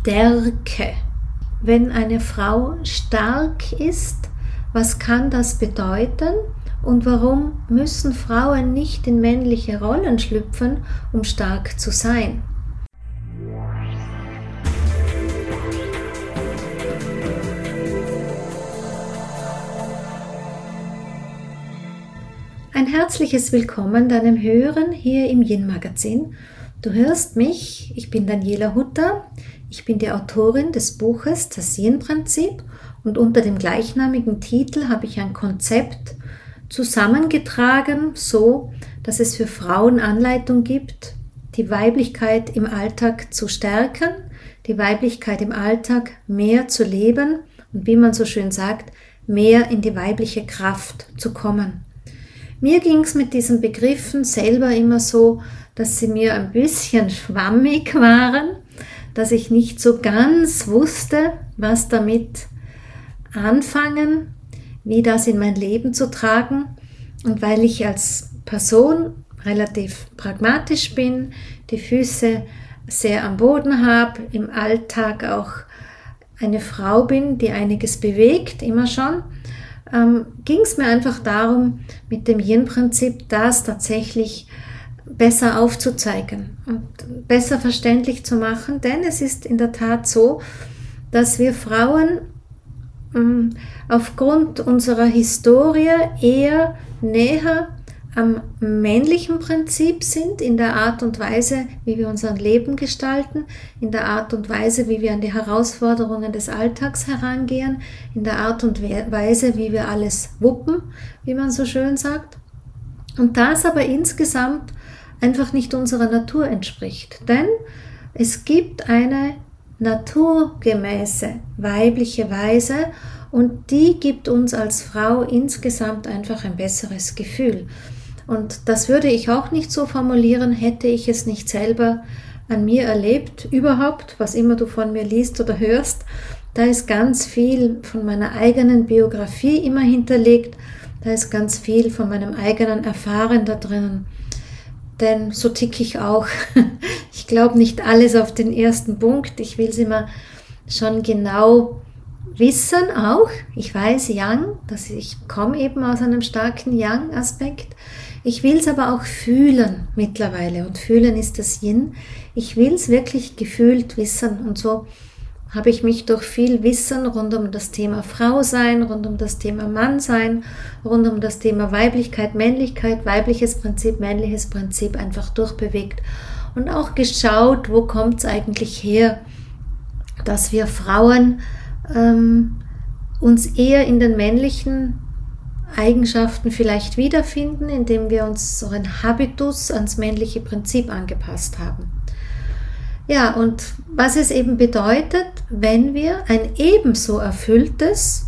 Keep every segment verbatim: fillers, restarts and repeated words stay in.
Stärke. Wenn eine Frau stark ist, was kann das bedeuten und warum müssen Frauen nicht in männliche Rollen schlüpfen, um stark zu sein? Ein herzliches Willkommen deinem Hören hier im Yin-Magazin. Du hörst mich, ich bin Daniela Hutter, ich bin die Autorin des Buches Das Yin-Prinzip und unter dem gleichnamigen Titel habe ich ein Konzept zusammengetragen, so dass es für Frauen Anleitung gibt, die Weiblichkeit im Alltag zu stärken, die Weiblichkeit im Alltag mehr zu leben und wie man so schön sagt, mehr in die weibliche Kraft zu kommen. Mir ging es mit diesen Begriffen selber immer so, dass sie mir ein bisschen schwammig waren, dass ich nicht so ganz wusste, was damit anfangen, wie das in mein Leben zu tragen. Und weil ich als Person relativ pragmatisch bin, die Füße sehr am Boden habe, im Alltag auch eine Frau bin, die einiges bewegt, immer schon, ähm, ging es mir einfach darum, mit dem Yin-Prinzip das tatsächlich besser aufzuzeigen und besser verständlich zu machen, denn es ist in der Tat so, dass wir Frauen ähm, aufgrund unserer Historie eher näher am männlichen Prinzip sind, in der Art und Weise, wie wir unser Leben gestalten, in der Art und Weise, wie wir an die Herausforderungen des Alltags herangehen, in der Art und Weise, wie wir alles wuppen, wie man so schön sagt. Und das aber insgesamt einfach nicht unserer Natur entspricht. Denn es gibt eine naturgemäße weibliche Weise und die gibt uns als Frau insgesamt einfach ein besseres Gefühl. Und das würde ich auch nicht so formulieren, hätte ich es nicht selber an mir erlebt. Überhaupt, was immer du von mir liest oder hörst, da ist ganz viel von meiner eigenen Biografie immer hinterlegt. Da ist ganz viel von meinem eigenen Erfahren da drinnen. Denn so ticke ich auch. Ich glaube nicht alles auf den ersten Punkt. Ich will es immer schon genau wissen auch. Ich weiß Yang, dass ich komme eben aus einem starken Yang-Aspekt. Ich will es aber auch fühlen mittlerweile. Und fühlen ist das Yin. Ich will es wirklich gefühlt wissen. Und so habe ich mich durch viel Wissen rund um das Thema Frau sein, rund um das Thema Mann sein, rund um das Thema Weiblichkeit, Männlichkeit, weibliches Prinzip, männliches Prinzip einfach durchbewegt und auch geschaut, wo kommt es eigentlich her, dass wir Frauen ähm, uns eher in den männlichen Eigenschaften vielleicht wiederfinden, indem wir unseren Habitus ans männliche Prinzip angepasst haben. Ja, und was es eben bedeutet, wenn wir ein ebenso erfülltes,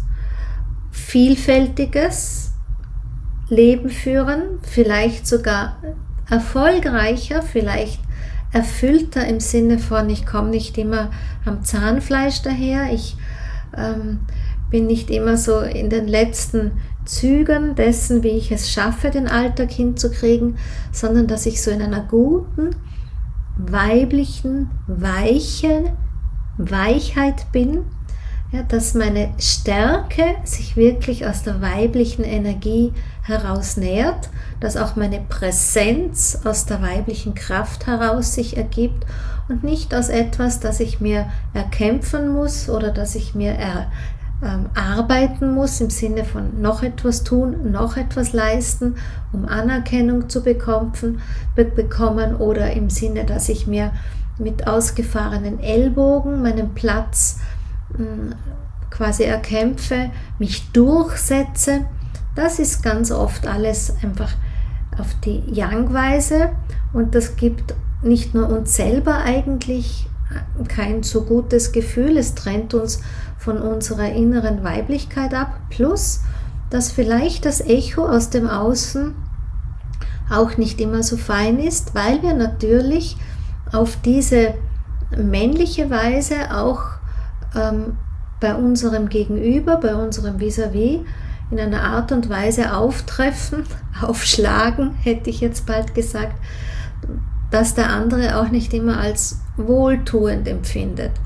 vielfältiges Leben führen, vielleicht sogar erfolgreicher, vielleicht erfüllter im Sinne von, ich komme nicht immer am Zahnfleisch daher, ich ähm, bin nicht immer so in den letzten Zügen dessen, wie ich es schaffe, den Alltag hinzukriegen, sondern dass ich so in einer guten, weiblichen, weichen Weichheit bin, ja, dass meine Stärke sich wirklich aus der weiblichen Energie heraus nährt, dass auch meine Präsenz aus der weiblichen Kraft heraus sich ergibt und nicht aus etwas, das ich mir erkämpfen muss oder das ich mir er, ähm, arbeiten muss im Sinne von noch etwas tun, noch etwas leisten, um Anerkennung zu bekommen, be- bekommen oder im Sinne, dass ich mir mit ausgefahrenen Ellbogen meinen Platz mh, quasi erkämpfe, mich durchsetze. Das ist ganz oft alles einfach auf die Yang-Weise und das gibt nicht nur uns selber eigentlich kein so gutes Gefühl, es trennt uns von unserer inneren Weiblichkeit ab, plus dass vielleicht das Echo aus dem Außen auch nicht immer so fein ist, weil wir natürlich auf diese männliche Weise auch ähm, bei unserem Gegenüber, bei unserem Vis-à-vis in einer Art und Weise auftreffen, aufschlagen, hätte ich jetzt bald gesagt, dass der andere auch nicht immer als wohltuend empfindet.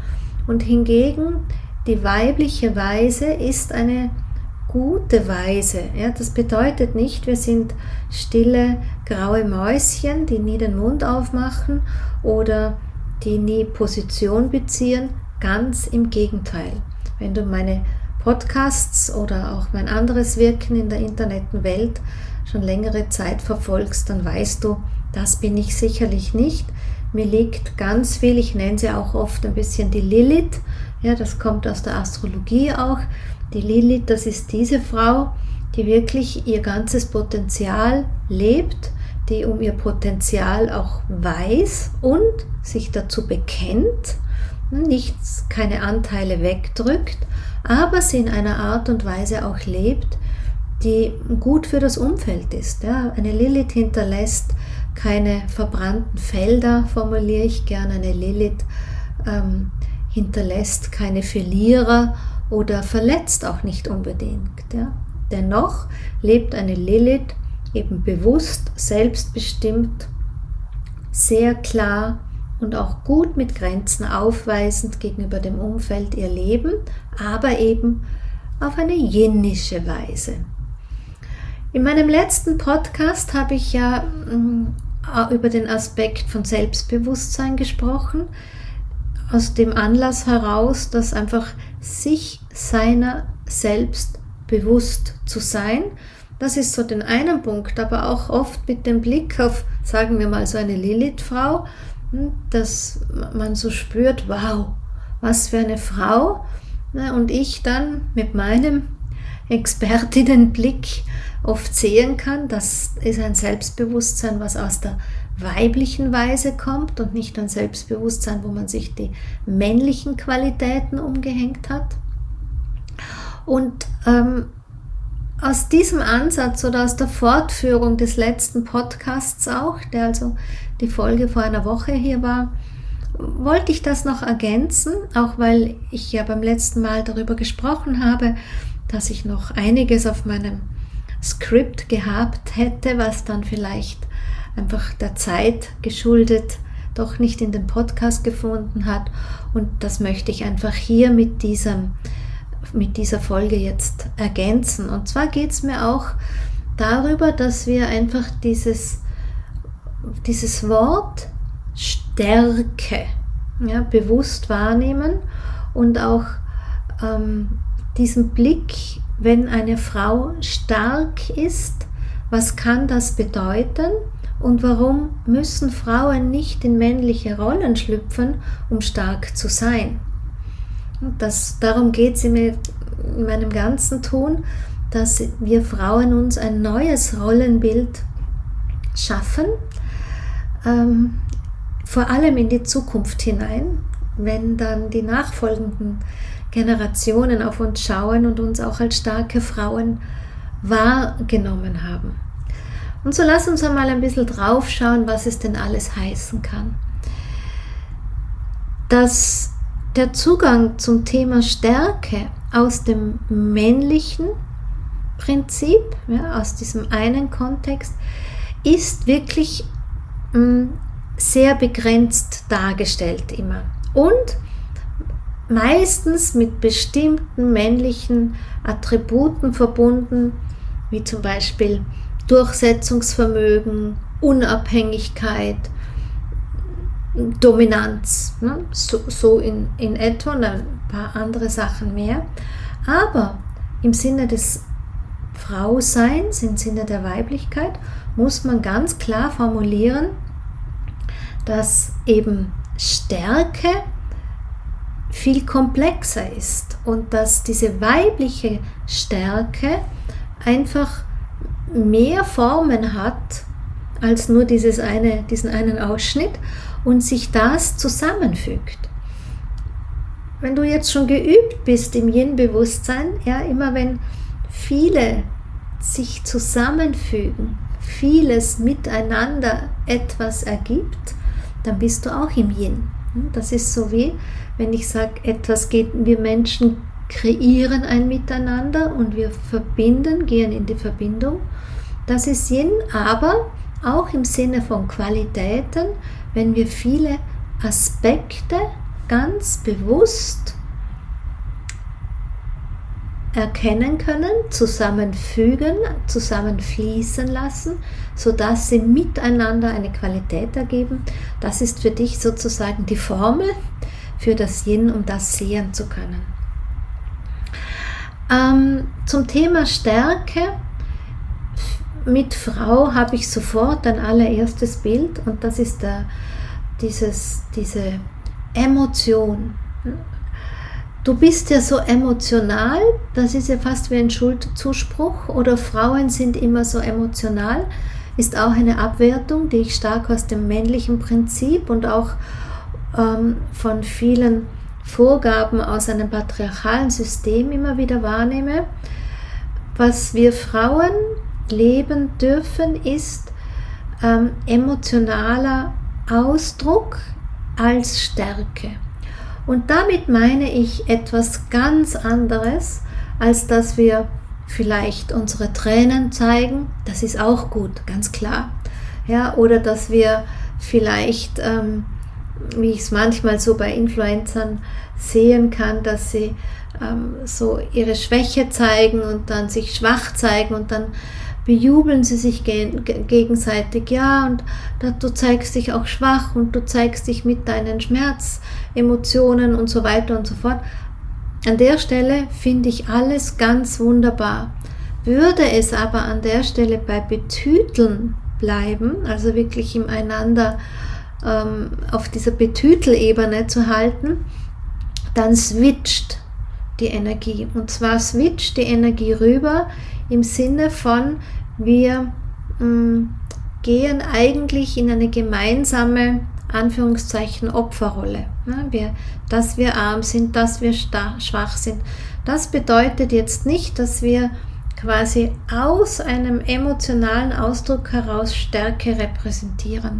Und hingegen die weibliche Weise ist eine gute Weise. Ja, das bedeutet nicht, wir sind stille, graue Mäuschen, die nie den Mund aufmachen oder die nie Position beziehen. Ganz im Gegenteil. Wenn du meine Podcasts oder auch mein anderes Wirken in der Internetwelt schon längere Zeit verfolgst, dann weißt du, das bin ich sicherlich nicht. Mir liegt ganz viel, ich nenne sie auch oft ein bisschen die Lilith, ja, das kommt aus der Astrologie auch. Die Lilith, das ist diese Frau, die wirklich ihr ganzes Potenzial lebt, die um ihr Potenzial auch weiß und sich dazu bekennt, nichts, keine Anteile wegdrückt, aber sie in einer Art und Weise auch lebt, die gut für das Umfeld ist. Ja, eine Lilith hinterlässt keine verbrannten Felder, formuliere ich gerne. Eine Lilith ähm, hinterlässt keine Verlierer oder verletzt auch nicht unbedingt. Ja. Dennoch lebt eine Lilith eben bewusst, selbstbestimmt, sehr klar und auch gut mit Grenzen aufweisend gegenüber dem Umfeld ihr Leben, aber eben auf eine jinnische Weise. In meinem letzten Podcast habe ich ja äh, über den Aspekt von Selbstbewusstsein gesprochen, aus dem Anlass heraus, dass einfach sich seiner selbst bewusst zu sein, das ist so den einen Punkt, aber auch oft mit dem Blick auf, sagen wir mal, so eine Lilith-Frau, dass man so spürt, wow, was für eine Frau, und ich dann mit meinem Expertinnenblick oft sehen kann, das ist ein Selbstbewusstsein, was aus der weiblichen Weise kommt und nicht ein Selbstbewusstsein, wo man sich die männlichen Qualitäten umgehängt hat. Und ähm, aus diesem Ansatz oder aus der Fortführung des letzten Podcasts auch, der also die Folge vor einer Woche hier war, wollte ich das noch ergänzen, auch weil ich ja beim letzten Mal darüber gesprochen habe, dass ich noch einiges auf meinem Skript gehabt hätte, was dann vielleicht einfach der Zeit geschuldet doch nicht in den Podcast gefunden hat. Und das möchte ich einfach hier mit diesem, mit dieser Folge jetzt ergänzen. Und zwar geht es mir auch darüber, dass wir einfach dieses, dieses Wort Stärke ja, bewusst wahrnehmen und auch ähm, diesen Blick, wenn eine Frau stark ist, was kann das bedeuten und warum müssen Frauen nicht in männliche Rollen schlüpfen, um stark zu sein? Und das, darum geht es in meinem ganzen Tun, dass wir Frauen uns ein neues Rollenbild schaffen, ähm, vor allem in die Zukunft hinein, wenn dann die nachfolgenden Generationen auf uns schauen und uns auch als starke Frauen wahrgenommen haben. Und so lass uns einmal ein bisschen drauf schauen, was es denn alles heißen kann. Dass der Zugang zum Thema Stärke aus dem männlichen Prinzip, ja, aus diesem einen Kontext, ist wirklich mh, sehr begrenzt dargestellt immer. Und meistens mit bestimmten männlichen Attributen verbunden, wie zum Beispiel Durchsetzungsvermögen, Unabhängigkeit, Dominanz, ne? so, so in, in etwa und ein paar andere Sachen mehr. Aber im Sinne des Frauseins, im Sinne der Weiblichkeit, muss man ganz klar formulieren, dass eben Stärke viel komplexer ist und dass diese weibliche Stärke einfach mehr Formen hat als nur dieses eine, diesen einen Ausschnitt und sich das zusammenfügt. Wenn du jetzt schon geübt bist im Yin-Bewusstsein, ja, immer wenn viele sich zusammenfügen, vieles miteinander etwas ergibt, dann bist du auch im Yin. Das ist so wie, wenn ich sage, etwas geht, wir Menschen kreieren ein Miteinander und wir verbinden, gehen in die Verbindung. Das ist Yin, aber auch im Sinne von Qualitäten, wenn wir viele Aspekte ganz bewusst erkennen können, zusammenfügen, zusammenfließen lassen, sodass sie miteinander eine Qualität ergeben. Das ist für dich sozusagen die Formel für das Yin, um das sehen zu können. Ähm, zum Thema Stärke. Mit Frau habe ich sofort ein allererstes Bild und das ist der, dieses, diese Emotion. Du bist ja so emotional, das ist ja fast wie ein Schuldzuspruch, oder Frauen sind immer so emotional, ist auch eine Abwertung, die ich stark aus dem männlichen Prinzip und auch ähm, von vielen Vorgaben aus einem patriarchalen System immer wieder wahrnehme. Was wir Frauen leben dürfen, ist ähm, emotionaler Ausdruck als Stärke. Und damit meine ich etwas ganz anderes, als dass wir vielleicht unsere Tränen zeigen. Das ist auch gut, ganz klar. Ja, oder dass wir vielleicht, ähm, wie ich es manchmal so bei Influencern sehen kann, dass sie ähm, so ihre Schwäche zeigen und dann sich schwach zeigen und dann bejubeln sie sich gegenseitig, ja, und du zeigst dich auch schwach und du zeigst dich mit deinen Schmerzemotionen und so weiter und so fort. An der Stelle finde ich alles ganz wunderbar. Würde es aber an der Stelle bei Betüteln bleiben, also wirklich im Einander ähm, auf dieser Betütelebene zu halten, dann switcht die Energie. Und zwar switcht die Energie rüber im Sinne von, wir mh, gehen eigentlich in eine gemeinsame, Anführungszeichen, Opferrolle. Ja, wir, dass wir arm sind, dass wir stark, schwach sind. Das bedeutet jetzt nicht, dass wir quasi aus einem emotionalen Ausdruck heraus Stärke repräsentieren.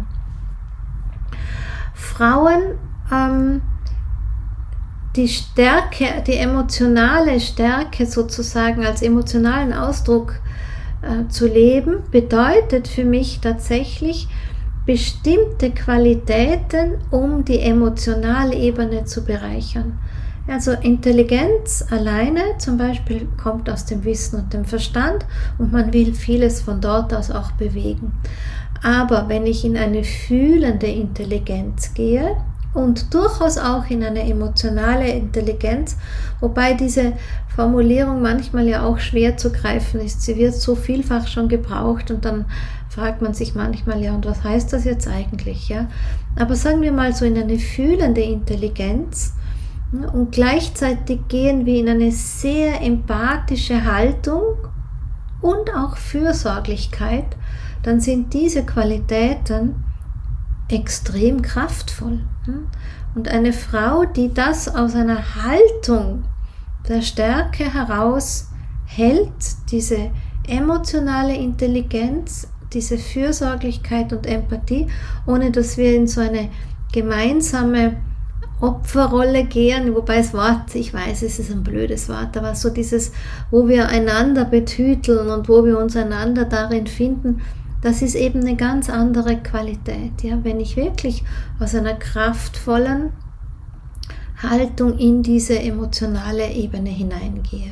Frauen, ähm, die Stärke, die emotionale Stärke sozusagen als emotionalen Ausdruck äh, zu leben, bedeutet für mich tatsächlich bestimmte Qualitäten, um die emotionale Ebene zu bereichern. Also Intelligenz alleine zum Beispiel kommt aus dem Wissen und dem Verstand und man will vieles von dort aus auch bewegen. Aber wenn ich in eine fühlende Intelligenz gehe, und durchaus auch in eine emotionale Intelligenz, wobei diese Formulierung manchmal ja auch schwer zu greifen ist. Sie wird so vielfach schon gebraucht und dann fragt man sich manchmal, ja, und was heißt das jetzt eigentlich? Ja? Aber sagen wir mal so in eine fühlende Intelligenz und gleichzeitig gehen wir in eine sehr empathische Haltung und auch Fürsorglichkeit, dann sind diese Qualitäten extrem kraftvoll. Und eine Frau, die das aus einer Haltung der Stärke heraus hält, diese emotionale Intelligenz, diese Fürsorglichkeit und Empathie, ohne dass wir in so eine gemeinsame Opferrolle gehen, wobei das Wort, ich weiß, es ist ein blödes Wort, aber so dieses, wo wir einander betüteln und wo wir uns einander darin finden, das ist eben eine ganz andere Qualität. Ja? Wenn ich wirklich aus einer kraftvollen Haltung in diese emotionale Ebene hineingehe.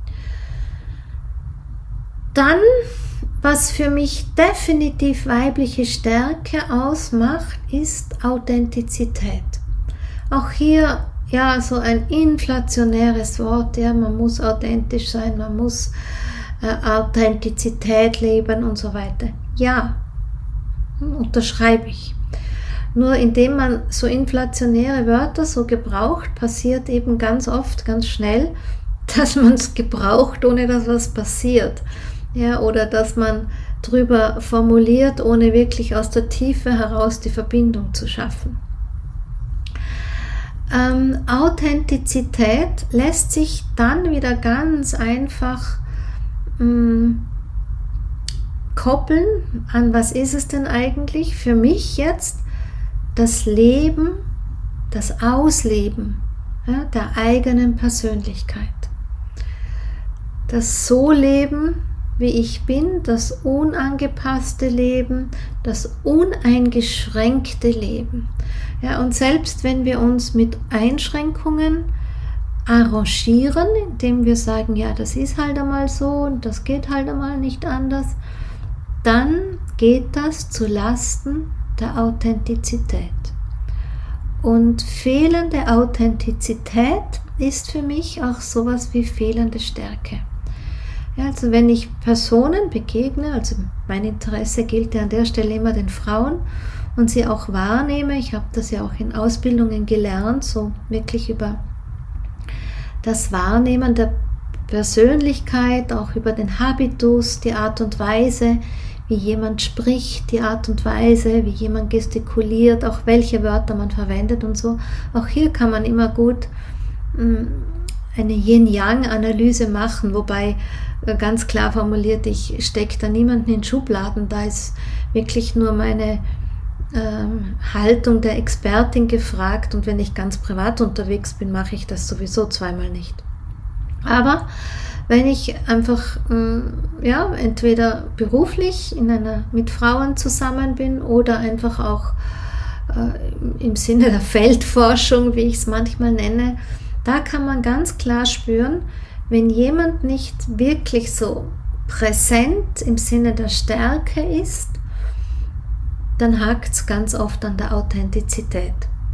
Dann, was für mich definitiv weibliche Stärke ausmacht, ist Authentizität. Auch hier, ja, so ein inflationäres Wort, ja, man muss authentisch sein, man muss äh, Authentizität leben und so weiter. Ja, unterschreibe ich. Nur indem man so inflationäre Wörter so gebraucht, passiert eben ganz oft, ganz schnell, dass man es gebraucht, ohne dass was passiert. Ja, oder dass man drüber formuliert, ohne wirklich aus der Tiefe heraus die Verbindung zu schaffen. Ähm, Authentizität lässt sich dann wieder ganz einfach mh, koppeln an, was ist es denn eigentlich für mich jetzt, das Leben, das Ausleben, ja, der eigenen Persönlichkeit. Das So-Leben, wie ich bin, das unangepasste Leben, das uneingeschränkte Leben. Ja, und selbst wenn wir uns mit Einschränkungen arrangieren, indem wir sagen, ja, das ist halt einmal so und das geht halt einmal nicht anders, dann geht das zu Lasten der Authentizität. Und fehlende Authentizität ist für mich auch sowas wie fehlende Stärke. Ja, also wenn ich Personen begegne, also mein Interesse gilt ja an der Stelle immer den Frauen und sie auch wahrnehme, ich habe das ja auch in Ausbildungen gelernt, so wirklich über das Wahrnehmen der Persönlichkeit, auch über den Habitus, die Art und Weise, wie jemand spricht, die Art und Weise, wie jemand gestikuliert, auch welche Wörter man verwendet und so. Auch hier kann man immer gut eine Yin-Yang-Analyse machen, wobei ganz klar formuliert, ich stecke da niemanden in Schubladen, da ist wirklich nur meine ähm, Haltung der Expertin gefragt und wenn ich ganz privat unterwegs bin, mache ich das sowieso zweimal nicht. Aber wenn ich einfach ja, entweder beruflich in einer, mit Frauen zusammen bin oder einfach auch äh, im Sinne der Feldforschung, wie ich es manchmal nenne, da kann man ganz klar spüren, wenn jemand nicht wirklich so präsent im Sinne der Stärke ist, dann hakt es ganz oft an der Authentizität.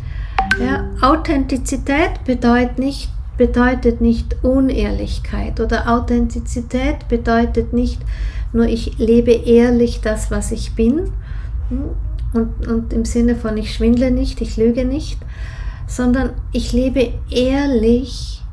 Ja, Authentizität bedeutet nicht, bedeutet nicht Unehrlichkeit oder Authentizität bedeutet nicht nur, ich lebe ehrlich das, was ich bin und, und im Sinne von ich schwindle nicht, ich lüge nicht, sondern ich lebe ehrlich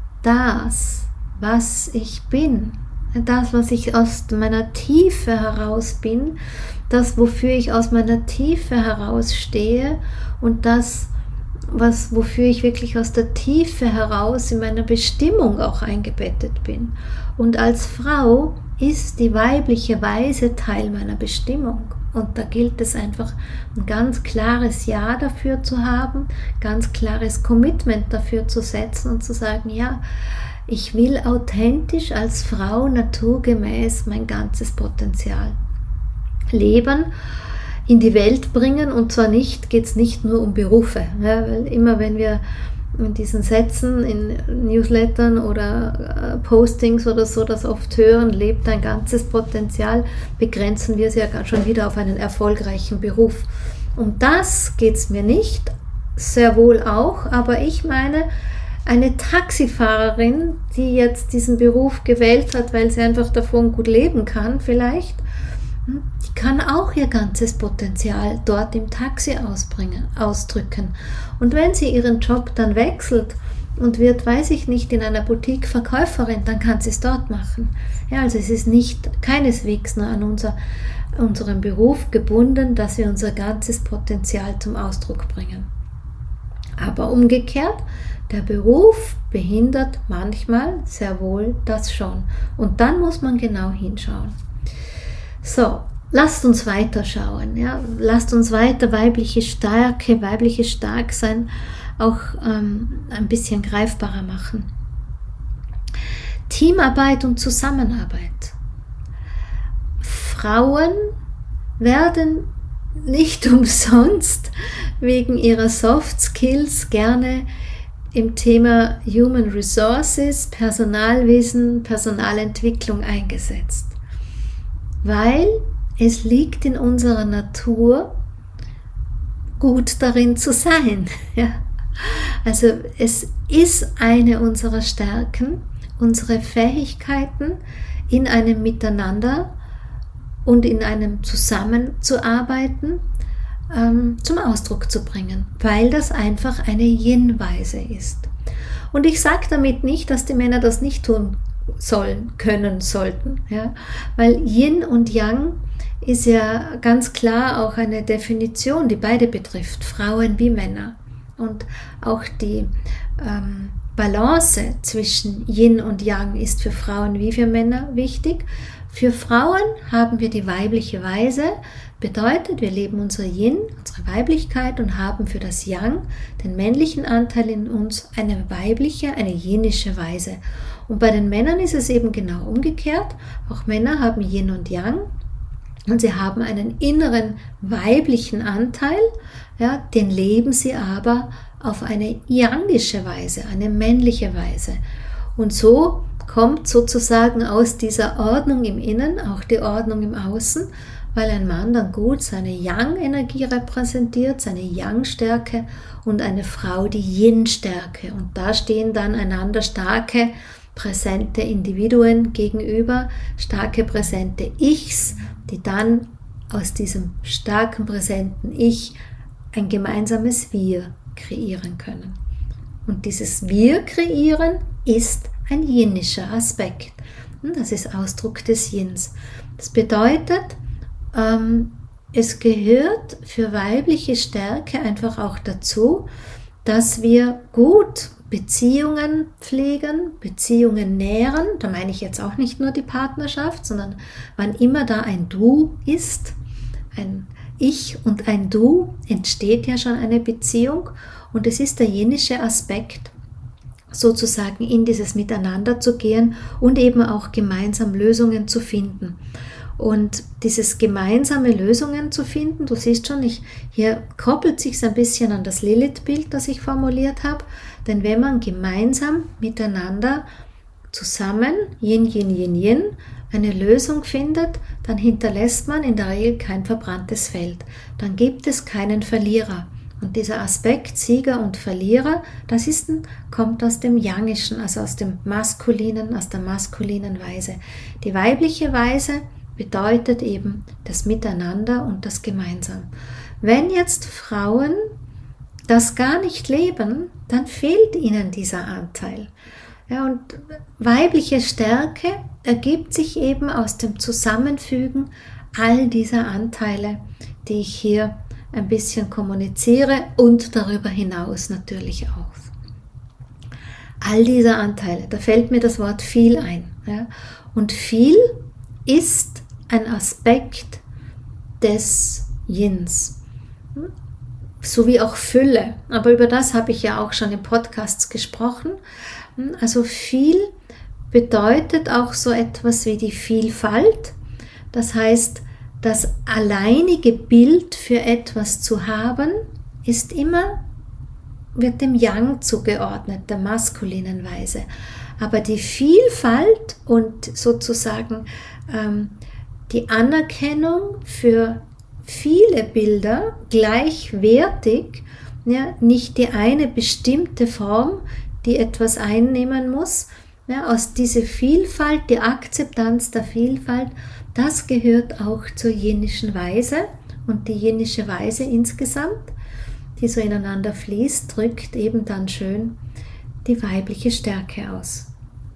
das, was ich bin. Das, was ich aus meiner Tiefe heraus bin, das, wofür ich aus meiner Tiefe heraus stehe und das, was, wofür ich wirklich aus der Tiefe heraus in meiner Bestimmung auch eingebettet bin. Und als Frau ist die weibliche Weise Teil meiner Bestimmung. Und da gilt es einfach, ein ganz klares Ja dafür zu haben, ganz klares Commitment dafür zu setzen und zu sagen, ja, ich will authentisch als Frau naturgemäß mein ganzes Potenzial leben, in die Welt bringen und zwar nicht, geht es nicht nur um Berufe, ja, weil immer wenn wir in diesen Sätzen, in Newslettern oder äh, Postings oder so das oft hören, lebt dein ganzes Potenzial, begrenzen wir es ja schon wieder auf einen erfolgreichen Beruf. Um das geht es mir nicht, sehr wohl auch, aber ich meine, eine Taxifahrerin, die jetzt diesen Beruf gewählt hat, weil sie einfach davon gut leben kann vielleicht, die kann auch ihr ganzes Potenzial dort im Taxi ausbringen, ausdrücken. Und wenn sie ihren Job dann wechselt und wird, weiß ich nicht, in einer Boutique Verkäuferin, dann kann sie es dort machen. Ja, also es ist nicht keineswegs nur an unser, unserem Beruf gebunden, dass wir unser ganzes Potenzial zum Ausdruck bringen. Aber umgekehrt, der Beruf behindert manchmal sehr wohl das schon. Und dann muss man genau hinschauen. So, lasst uns weiter schauen. Ja? Lasst uns weiter weibliche Stärke, weibliches Starksein auch ähm, ein bisschen greifbarer machen. Teamarbeit und Zusammenarbeit. Frauen werden nicht umsonst wegen ihrer Soft Skills gerne im Thema Human Resources, Personalwesen, Personalentwicklung eingesetzt. Weil es liegt in unserer Natur, gut darin zu sein. Ja? Also es ist eine unserer Stärken, unsere Fähigkeiten in einem Miteinander und in einem Zusammenzuarbeiten ähm, zum Ausdruck zu bringen, weil das einfach eine Yin-Weise ist. Und ich sage damit nicht, dass die Männer das nicht tun sollen, können, sollten, ja? Weil Yin und Yang ist ja ganz klar auch eine Definition, die beide betrifft, Frauen wie Männer. Und auch die ähm, Balance zwischen Yin und Yang ist für Frauen wie für Männer wichtig. Für Frauen haben wir die weibliche Weise, bedeutet, wir leben unser Yin, unsere Weiblichkeit und haben für das Yang, den männlichen Anteil in uns, eine weibliche, eine yinische Weise. Und bei den Männern ist es eben genau umgekehrt. Auch Männer haben Yin und Yang und sie haben einen inneren weiblichen Anteil, ja, den leben sie aber auf eine yangische Weise, eine männliche Weise. Und so kommt sozusagen aus dieser Ordnung im Innen auch die Ordnung im Außen, weil ein Mann dann gut seine Yang-Energie repräsentiert, seine Yang-Stärke und eine Frau die Yin-Stärke. Und da stehen dann einander starke, präsente Individuen gegenüber, starke, präsente Ichs, die dann aus diesem starken, präsenten Ich ein gemeinsames Wir kreieren können. Und dieses Wir kreieren ist ein yinischer Aspekt. Und das ist Ausdruck des Yins. Das bedeutet, ähm, es gehört für weibliche Stärke einfach auch dazu, dass wir gut Beziehungen pflegen, Beziehungen nähren. Da meine ich jetzt auch nicht nur die Partnerschaft, sondern wann immer da ein Du ist, ein Ich und ein Du, entsteht ja schon eine Beziehung. Und es ist der jenische Aspekt, sozusagen in dieses Miteinander zu gehen und eben auch gemeinsam Lösungen zu finden. Und dieses gemeinsame Lösungen zu finden, du siehst schon, ich, hier koppelt sich ein bisschen an das Lilith-Bild, das ich formuliert habe, denn wenn man gemeinsam miteinander zusammen, Yin, Yin, Yin, Yin, eine Lösung findet, dann hinterlässt man in der Regel kein verbranntes Feld. Dann gibt es keinen Verlierer. Und dieser Aspekt Sieger und Verlierer, das ist, kommt aus dem Yangischen, also aus dem Maskulinen, aus der maskulinen Weise. Die weibliche Weise bedeutet eben das Miteinander und das Gemeinsam. Wenn jetzt Frauen das gar nicht leben, dann fehlt ihnen dieser Anteil. Ja, und weibliche Stärke ergibt sich eben aus dem Zusammenfügen all dieser Anteile, die ich hier ein bisschen kommuniziere und darüber hinaus natürlich auch. All diese Anteile, da fällt mir das Wort viel ein. Ja? Und viel ist ein Aspekt des Yins, so wie auch Fülle. Aber über das habe ich ja auch schon in Podcasts gesprochen. Also viel bedeutet auch so etwas wie die Vielfalt. Das heißt, das alleinige Bild für etwas zu haben, ist immer, wird dem Yang zugeordnet, der maskulinen Weise. Aber die Vielfalt und sozusagen ähm, die Anerkennung für viele Bilder gleichwertig, ja, nicht die eine bestimmte Form, die etwas einnehmen muss, ja, aus dieser Vielfalt, die Akzeptanz der Vielfalt, das gehört auch zur jenischen Weise und die jenische Weise insgesamt, die so ineinander fließt, drückt eben dann schön die weibliche Stärke aus.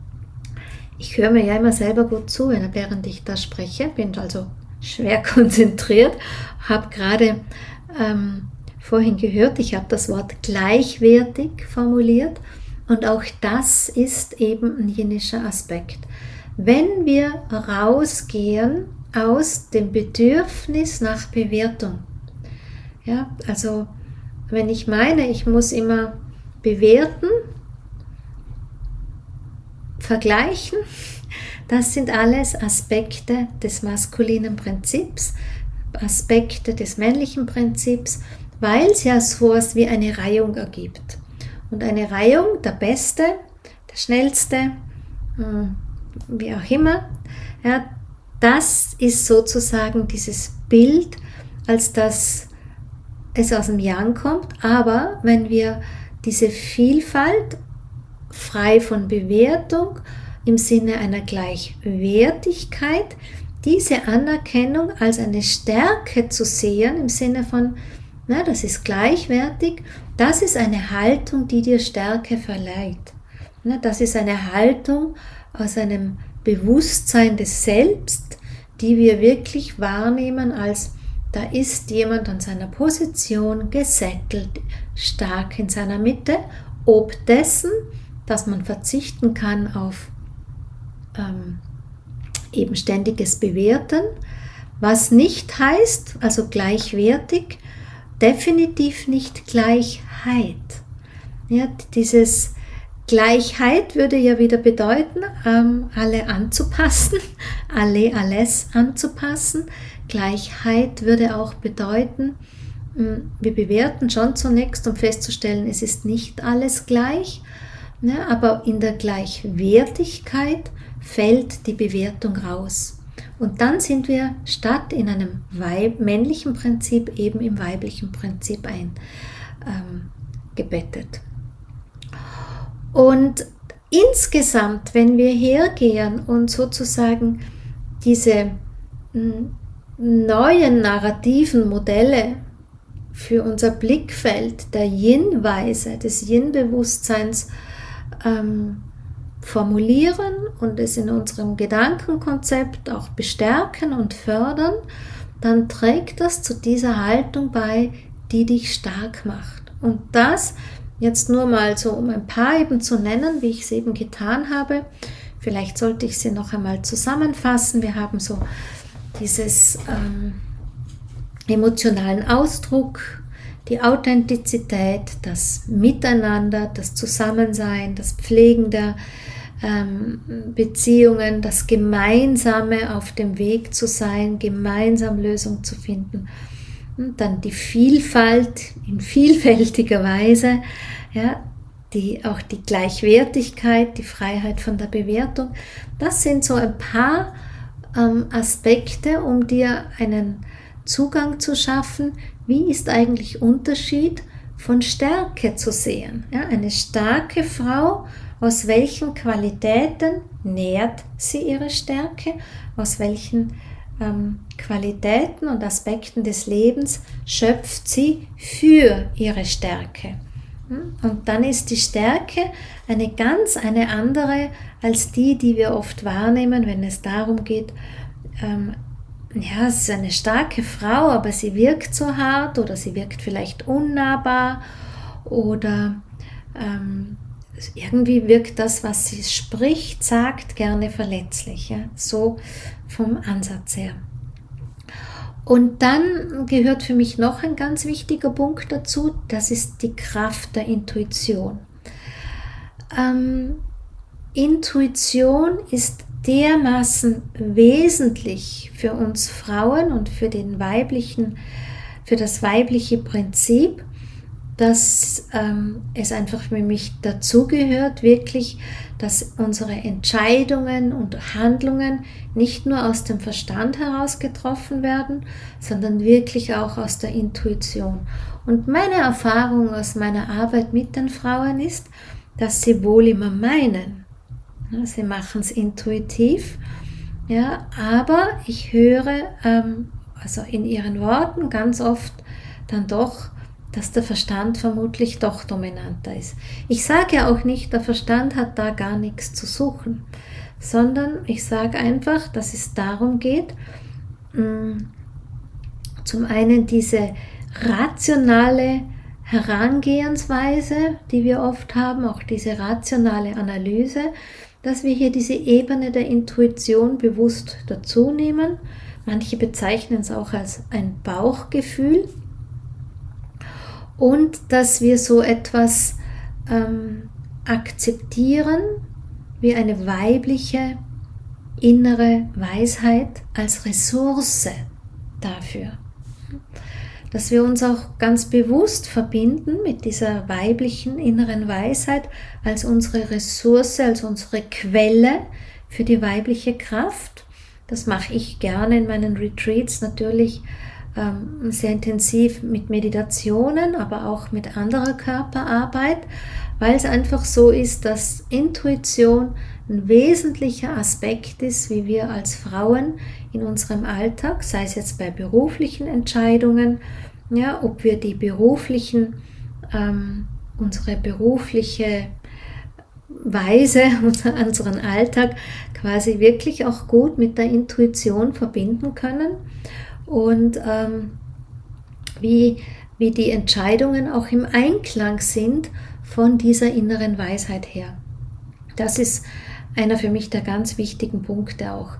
Ich höre mir ja immer selber gut zu, während ich da spreche, bin also schwer konzentriert, habe gerade ähm, vorhin gehört, ich habe das Wort gleichwertig formuliert und auch das ist eben ein jenischer Aspekt. Wenn wir rausgehen aus dem Bedürfnis nach Bewertung, ja, also wenn ich meine, ich muss immer bewerten, vergleichen, das sind alles Aspekte des maskulinen Prinzips, Aspekte des männlichen Prinzips, weil es ja so etwas wie eine Reihung ergibt. Und eine Reihung, der Beste, der Schnellste, wie auch immer, ja, das ist sozusagen dieses Bild, als dass es aus dem Yang kommt. Aber wenn wir diese Vielfalt frei von Bewertung im Sinne einer Gleichwertigkeit, diese Anerkennung als eine Stärke zu sehen, im Sinne von, na, das ist gleichwertig, das ist eine Haltung, die dir Stärke verleiht. Na, das ist eine Haltung aus einem Bewusstsein des Selbst, die wir wirklich wahrnehmen als, da ist jemand an seiner Position gesettelt, stark in seiner Mitte, ob dessen, dass man verzichten kann auf ähm, eben ständiges Bewerten, was nicht heißt, also gleichwertig, definitiv nicht Gleichheit. Ja, dieses Gleichheit würde ja wieder bedeuten, ähm, alle anzupassen, alle, alles anzupassen. Gleichheit würde auch bedeuten, wir bewerten schon zunächst, um festzustellen, es ist nicht alles gleich, ne, aber in der Gleichwertigkeit fällt die Bewertung raus. Und dann sind wir statt in einem Weib- männlichen Prinzip eben im weiblichen Prinzip eingebettet. Ähm, und insgesamt, wenn wir hergehen und sozusagen diese m, neuen narrativen Modelle für unser Blickfeld der Yin-Weise, des Yin-Bewusstseins ähm, formulieren und es in unserem Gedankenkonzept auch bestärken und fördern, dann trägt das zu dieser Haltung bei, die dich stark macht. Und das jetzt nur mal so, um ein paar eben zu nennen, wie ich es eben getan habe. Vielleicht sollte ich sie noch einmal zusammenfassen. Wir haben so dieses ähm, emotionalen Ausdruck, die Authentizität, das Miteinander, das Zusammensein, das Pflegen der ähm, Beziehungen, das Gemeinsame auf dem Weg zu sein, gemeinsam Lösungen zu finden. Und dann die Vielfalt in vielfältiger Weise, ja, die, auch die Gleichwertigkeit, die Freiheit von der Bewertung. Das sind so ein paar ähm, Aspekte, um dir einen Zugang zu schaffen, wie ist eigentlich Unterschied von Stärke zu sehen. Ja, eine starke Frau, aus welchen Qualitäten nährt sie ihre Stärke, aus welchen ähm, Qualitäten und Aspekten des Lebens schöpft sie für ihre Stärke. Und dann ist die Stärke eine ganz eine andere als die, die wir oft wahrnehmen, wenn es darum geht, ähm, ja, es ist eine starke Frau, aber sie wirkt so hart oder sie wirkt vielleicht unnahbar oder ähm, irgendwie wirkt das, was sie spricht, sagt, gerne verletzlich. Ja? So vom Ansatz her. Und dann gehört für mich noch ein ganz wichtiger Punkt dazu, das ist die Kraft der Intuition. Ähm, Intuition ist dermaßen wesentlich für uns Frauen und für den weiblichen, für das weibliche Prinzip, dass ähm, es einfach für mich dazugehört, wirklich, dass unsere Entscheidungen und Handlungen nicht nur aus dem Verstand heraus getroffen werden, sondern wirklich auch aus der Intuition. Und meine Erfahrung aus meiner Arbeit mit den Frauen ist, dass sie wohl immer meinen, ja, sie machen es intuitiv, ja, aber ich höre ähm, also in ihren Worten ganz oft dann doch, dass der Verstand vermutlich doch dominanter ist. Ich sage ja auch nicht, der Verstand hat da gar nichts zu suchen, sondern ich sage einfach, dass es darum geht, mh, zum einen diese rationale Herangehensweise, die wir oft haben, auch diese rationale Analyse, dass wir hier diese Ebene der Intuition bewusst dazu nehmen. Manche bezeichnen es auch als ein Bauchgefühl. Und dass wir so etwas ähm, akzeptieren wie eine weibliche innere Weisheit als Ressource dafür. Dass wir uns auch ganz bewusst verbinden mit dieser weiblichen inneren Weisheit als unsere Ressource, als unsere Quelle für die weibliche Kraft. Das mache ich gerne in meinen Retreats natürlich ähm, sehr intensiv mit Meditationen, aber auch mit anderer Körperarbeit, weil es einfach so ist, dass Intuition ein wesentlicher Aspekt ist, wie wir als Frauen in unserem Alltag, sei es jetzt bei beruflichen Entscheidungen, ja, ob wir die beruflichen, ähm, unsere berufliche Weise, unseren Alltag quasi wirklich auch gut mit der Intuition verbinden können und ähm, wie, wie die Entscheidungen auch im Einklang sind von dieser inneren Weisheit her. Das ist einer für mich der ganz wichtigen Punkte auch.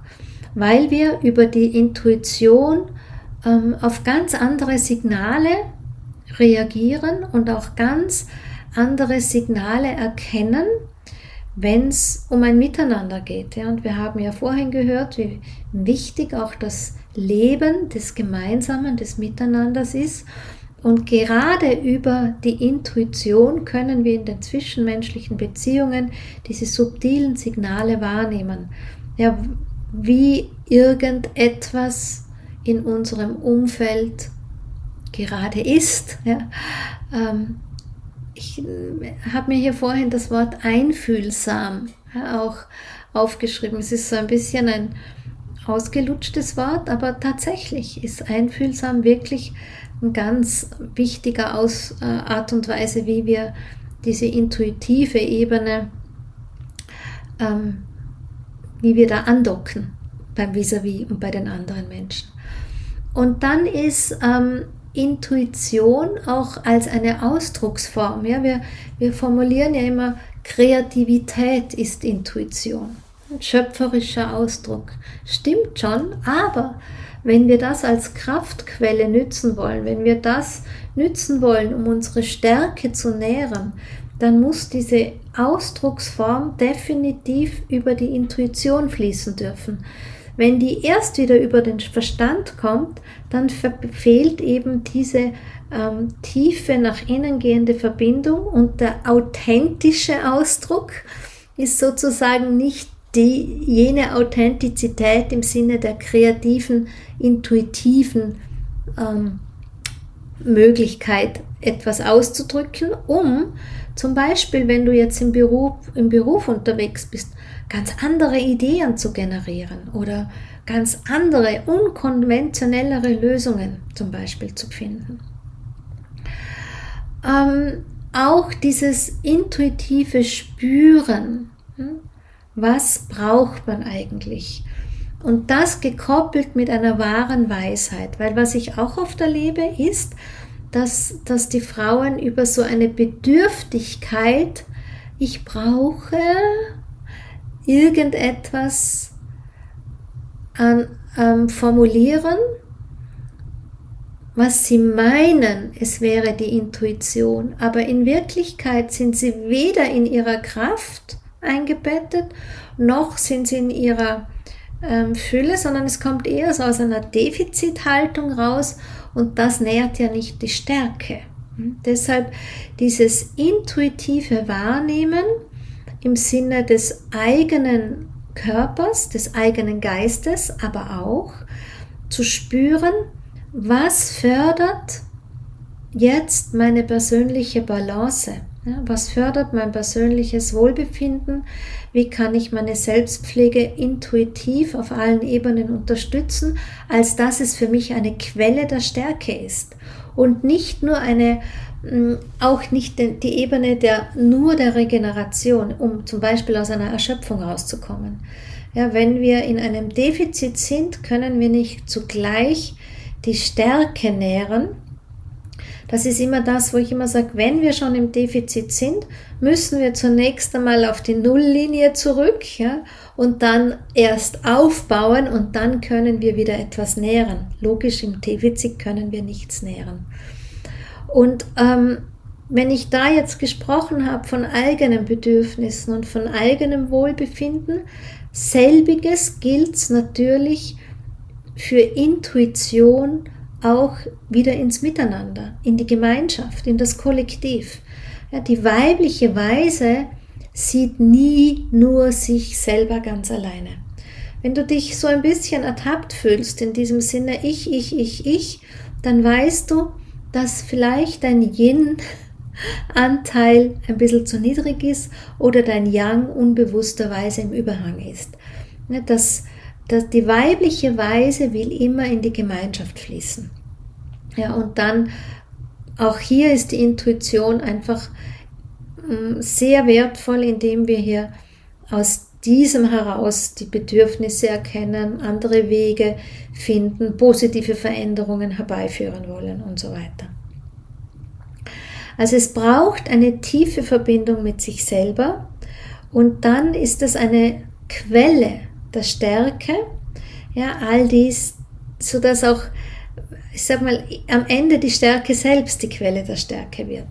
weil wir über die Intuition ähm, auf ganz andere Signale reagieren und auch ganz andere Signale erkennen, wenn es um ein Miteinander geht. Ja, und wir haben ja vorhin gehört, wie wichtig auch das Leben des Gemeinsamen, des Miteinanders ist. Und gerade über die Intuition können wir in den zwischenmenschlichen Beziehungen diese subtilen Signale wahrnehmen. Ja, wie irgendetwas in unserem Umfeld gerade ist. Ja, ähm, ich habe mir hier vorhin das Wort einfühlsam ja, auch aufgeschrieben. Es ist so ein bisschen ein ausgelutschtes Wort, aber tatsächlich ist einfühlsam wirklich eine ganz wichtige Aus, äh, Art und Weise, wie wir diese intuitive Ebene, ähm, wie wir da andocken beim Vis-à-vis und bei den anderen Menschen. Und dann ist ähm, Intuition auch als eine Ausdrucksform. Ja? Wir, wir formulieren ja immer, Kreativität ist Intuition. Ein schöpferischer Ausdruck. Stimmt schon, aber wenn wir das als Kraftquelle nützen wollen, wenn wir das nützen wollen, um unsere Stärke zu nähren, dann muss diese Ausdrucksform definitiv über die Intuition fließen dürfen. Wenn die erst wieder über den Verstand kommt, dann fehlt eben diese ähm, tiefe, nach innen gehende Verbindung und der authentische Ausdruck ist sozusagen nicht die, jene Authentizität im Sinne der kreativen, intuitiven ähm, Möglichkeit, etwas auszudrücken, um zum Beispiel, wenn du jetzt im Beruf, im Beruf unterwegs bist, ganz andere Ideen zu generieren oder ganz andere, unkonventionellere Lösungen zum Beispiel zu finden. Ähm, auch dieses intuitive Spüren, hm? Was braucht man eigentlich? Und das gekoppelt mit einer wahren Weisheit, weil was ich auch oft erlebe ist, dass, dass die Frauen über so eine Bedürftigkeit, ich brauche irgendetwas an, ähm, formulieren, was sie meinen, es wäre die Intuition, aber in Wirklichkeit sind sie weder in ihrer Kraft eingebettet, noch sind sie in ihrer ähm, Fülle, sondern es kommt eher so aus einer Defizithaltung raus und das nährt ja nicht die Stärke. Hm? Deshalb dieses intuitive Wahrnehmen im Sinne des eigenen Körpers, des eigenen Geistes, aber auch zu spüren, was fördert jetzt meine persönliche Balance. Ja, was fördert mein persönliches Wohlbefinden? Wie kann ich meine Selbstpflege intuitiv auf allen Ebenen unterstützen, als dass es für mich eine Quelle der Stärke ist und nicht nur eine, auch nicht die Ebene der nur der Regeneration, um zum Beispiel aus einer Erschöpfung rauszukommen. Ja, wenn wir in einem Defizit sind, können wir nicht zugleich die Stärke nähren. Das ist immer das, wo ich immer sage, wenn wir schon im Defizit sind, müssen wir zunächst einmal auf die Nulllinie zurück, ja, und dann erst aufbauen und dann können wir wieder etwas nähren. Logisch, im Defizit können wir nichts nähren. Und ähm, wenn ich da jetzt gesprochen habe von eigenen Bedürfnissen und von eigenem Wohlbefinden, selbiges gilt natürlich für Intuition auch wieder ins Miteinander, in die Gemeinschaft, in das Kollektiv. Ja, die weibliche Weise sieht nie nur sich selber ganz alleine. Wenn du dich so ein bisschen ertappt fühlst, in diesem Sinne ich, ich, ich, ich, dann weißt du, dass vielleicht dein Yin-Anteil ein bisschen zu niedrig ist oder dein Yang unbewussterweise im Überhang ist. Ja, dass dass die weibliche Weise will immer in die Gemeinschaft fließen. Ja, und dann, auch hier ist die Intuition einfach sehr wertvoll, indem wir hier aus diesem heraus die Bedürfnisse erkennen, andere Wege finden, positive Veränderungen herbeiführen wollen und so weiter. Also es braucht eine tiefe Verbindung mit sich selber und dann ist es eine Quelle der Stärke, Ja, all dies, sodass auch, ich sag mal, am Ende die Stärke selbst die Quelle der Stärke wird.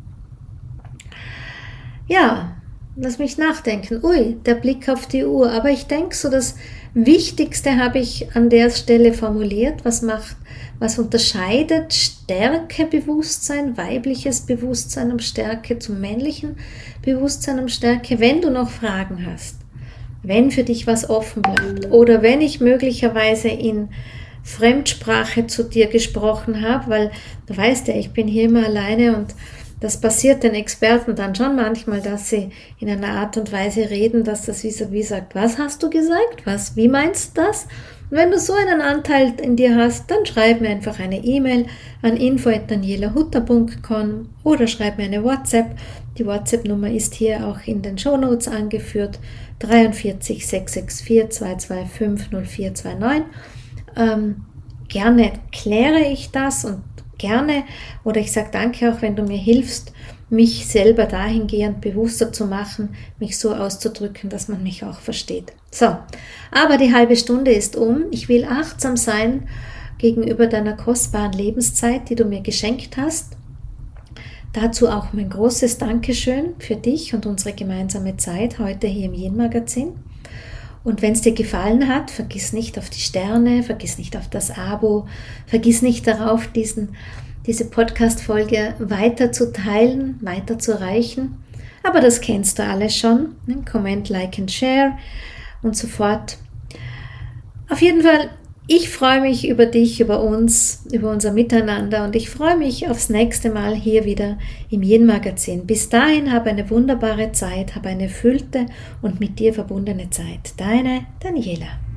Ja, lass mich nachdenken. Ui, der Blick auf die Uhr. Aber ich denke so, das Wichtigste habe ich an der Stelle formuliert. Was macht, was unterscheidet Stärkebewusstsein, weibliches Bewusstsein um Stärke zum männlichen Bewusstsein um Stärke? Wenn du noch Fragen hast, wenn für dich was offen bleibt oder wenn ich möglicherweise in Fremdsprache zu dir gesprochen habe, weil du weißt ja, ich bin hier immer alleine und das passiert den Experten dann schon manchmal, dass sie in einer Art und Weise reden, dass das vis-à-vis sagt, was hast du gesagt? Was? Wie meinst du das? Und wenn du so einen Anteil in dir hast, dann schreib mir einfach eine E-Mail an info at daniela hutter punkt com oder schreib mir eine WhatsApp. Die WhatsApp-Nummer ist hier auch in den Shownotes angeführt, vierundvierzig sechs sechs vier zwei zwei fünf null vier zwei neun. Ähm, gerne kläre ich das und gerne, oder ich sage danke auch, wenn du mir hilfst, mich selber dahingehend bewusster zu machen, mich so auszudrücken, dass man mich auch versteht. So, aber die halbe Stunde ist um. Ich will achtsam sein gegenüber deiner kostbaren Lebenszeit, die du mir geschenkt hast. Dazu auch mein großes Dankeschön für dich und unsere gemeinsame Zeit heute hier im Yin-Magazin. Und wenn es dir gefallen hat, vergiss nicht auf die Sterne, vergiss nicht auf das Abo, vergiss nicht darauf, diesen, diese Podcast-Folge weiter zu teilen, weiter zu reichen. Aber das kennst du alles schon. Comment, Like and Share und so fort. Auf jeden Fall, ich freue mich über dich, über uns, über unser Miteinander und ich freue mich aufs nächste Mal hier wieder im Yin-Magazin. Bis dahin, habe eine wunderbare Zeit, habe eine erfüllte und mit dir verbundene Zeit. Deine Daniela.